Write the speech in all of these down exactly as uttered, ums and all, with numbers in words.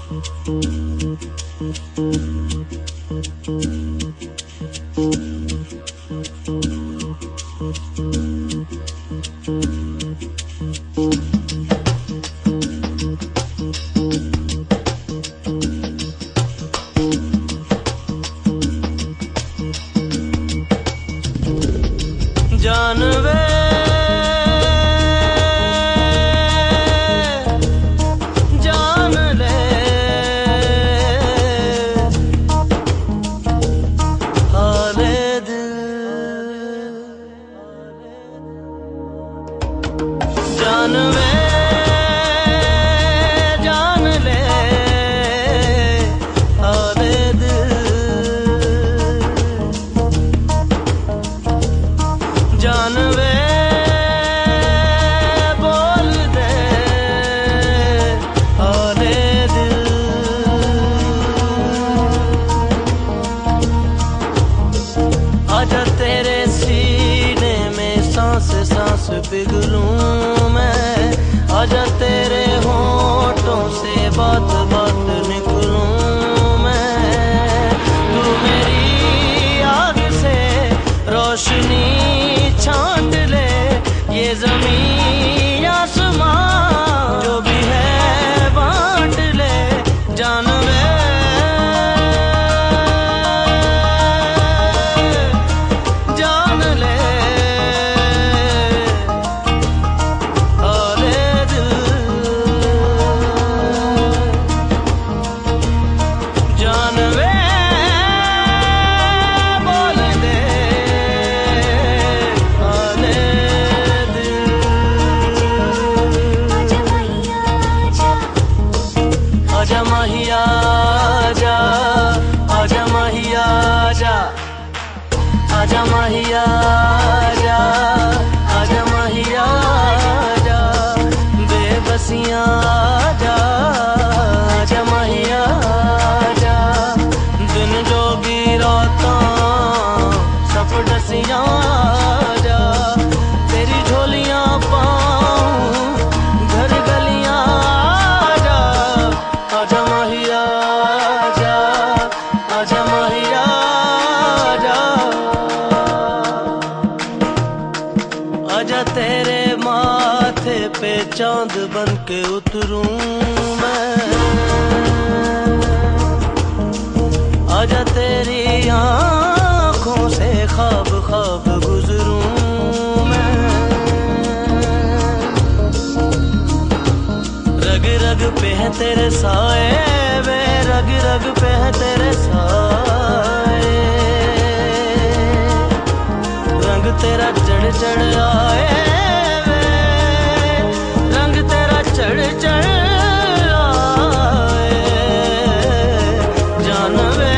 पिघलूं मैं, आजा तेरे होठों से बात बात निकलूं मैं। तू मेरी आग से रोशनी छांट ले, ये ज़मीन आसमां जो भी है बांट ले जान में। आजा माहिया आजा, आजा माहिया आजा, आजा माहिया आजा, आजा माहिया आजा, बेबसियां आजा, आजा माहिया आजा, दिन जोगी रातां सब डसियां आजा, तेरी झोलियां पाऊं घर गलियां आजा, आजा माहिया आजा, आजा माहिया आजा, आजा तेरे माथे पे चांद बन के उतरूं मैं, आजा तेरी आँखों से ख्वाब ख्वाब गुजरूं मैं। रग रग पे है तेरे साए वे, रग रग पे है तेरे साए, रंग तेरा चढ़ चढ़ आए वे, रंग तेरा चढ़ चढ़ आए जान वे।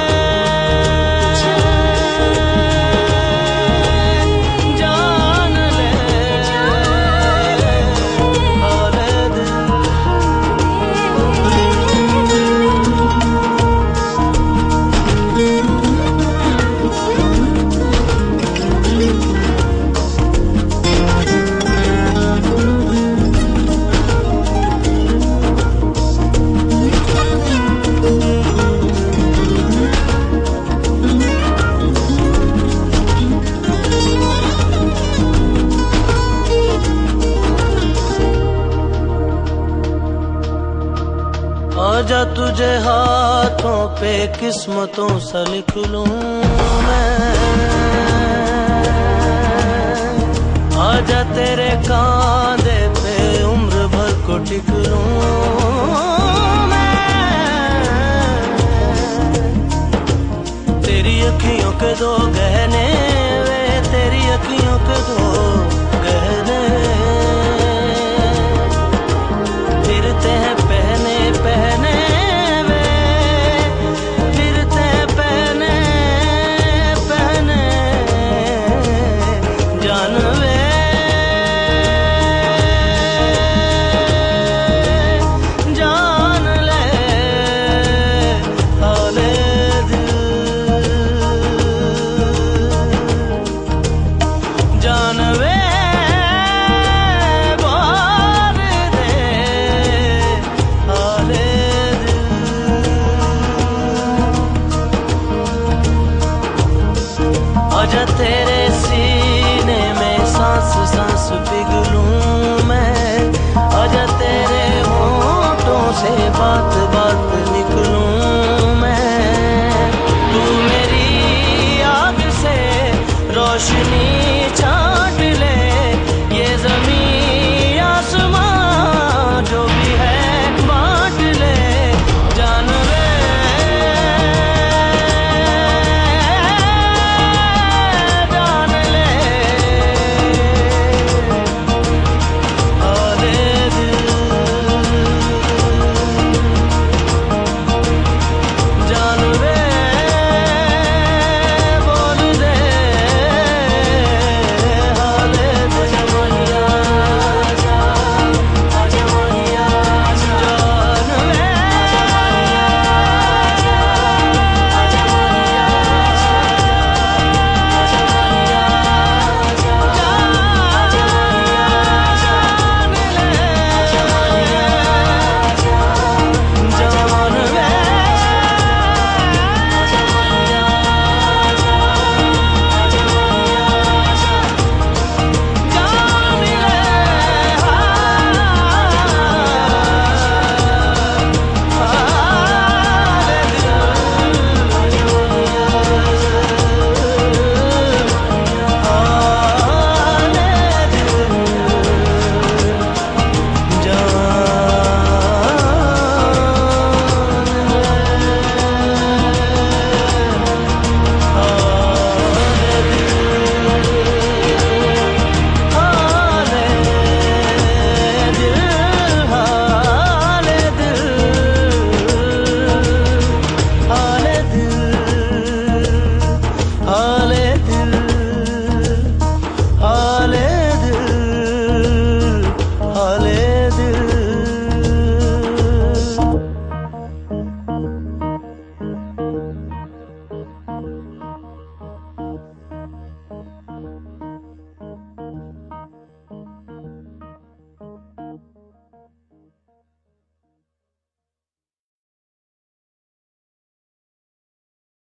आजा तुझे हाथों पे किस्मतों सा लिख लूं मैं, आजा तेरे कांधे पे उम्र भर को टिक लूं मैं। तेरी अखियों के दो गहने वे, तेरी अखियों के दो गहने फिरते हैं पहने पहने वे, फिरते हैं पहने पहने जान वे, बात